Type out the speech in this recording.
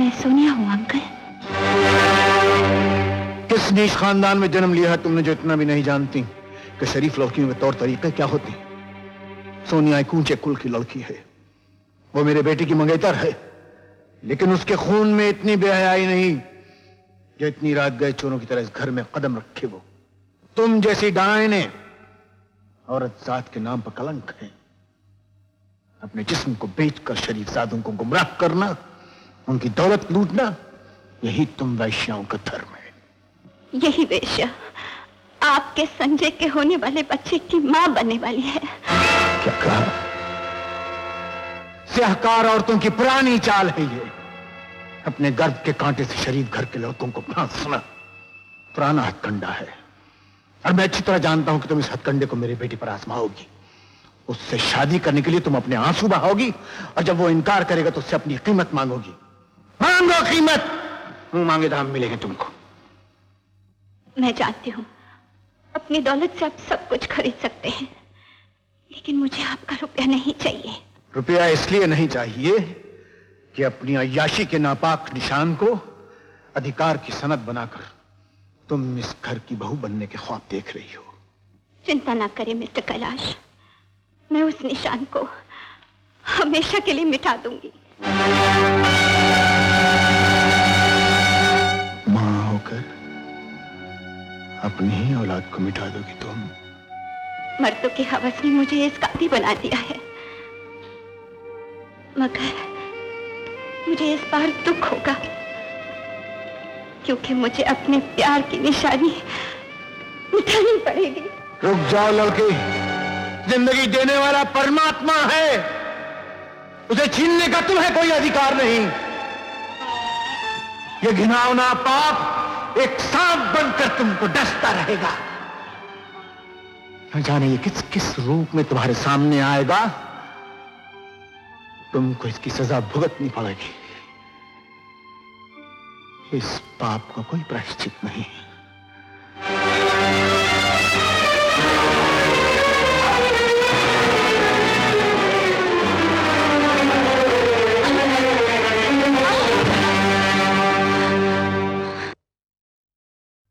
मैं सोनिया हूँ अंकल। किस नीच खानदान में जन्म लिया है तुमने जो इतना भी नहीं जानती कि शरीफ लड़कियों के तौर तरीके क्या होते हैं। सोनिया एक ऊंचे कुल की लड़की है, वो मेरे बेटे की मंगेतर है, लेकिन उसके खून में इतनी बेहयाई नहीं जो इतनी रात गए चोरों की तरह इस घर में कदम रखे। वो तुम जैसी डायने औरत जात के नाम पर कलंक है। अपने जिस्म को बेचकर शरीफजादों को गुमराह करना, उनकी दौलत लूटना, यही तुम वैश्याओं का धर्म है। यही वेश्या आपके संजय के होने वाले बच्चे की मां बनने वाली है। क्या कहा? स्याहकार औरतों की पुरानी चाल है ये, अपने गर्भ के कांटे से शरीफ घर के लड़कों को फांसना। पुराना हथकंडा है और मैं अच्छी तरह जानता हूं कि तुम इस हथकंडे को मेरे बेटे पर आजमाओगी। उससे शादी करने के लिए तुम अपने आंसू बहाओगी और जब वो इनकार करेगा तो उससे अपनी कीमत मांगोगी। मांगो कीमत, मुंह मांगे दाम मिलेंगे तुमको। मैं जानती हूँ अपनी दौलत से आप सब कुछ खरीद सकते हैं, लेकिन मुझे आपका रुपया नहीं चाहिए। रुपया इसलिए नहीं चाहिए कि अपनी अय्याशी के नापाक निशान को अधिकार की सनद बनाकर तुम इस घर की बहू बनने के ख्वाब देख रही हो। चिंता ना करें मिस्टर कैलाश, मैं उस निशान को हमेशा के लिए मिटा दूंगी। मां होकर अपनी ही औलाद को मिटा दोगी तुम? मर्दों की हवस ने मुझे इस काबिल बना दिया है, मगर मुझे इस बार दुख होगा क्योंकि मुझे अपने प्यार की निशानी मिटानी पड़ेगी। रुक जाओ लड़की, जिंदगी देने वाला परमात्मा है, उसे छीनने का तुम्हें कोई अधिकार नहीं। ये घिनौना पाप एक सांप बनकर तुमको डसता रहेगा। न जाने ये किस किस रूप में तुम्हारे सामने आएगा, तुमको इसकी सजा भुगतनी पड़ेगी। इस पाप का कोई प्रायश्चित नहीं।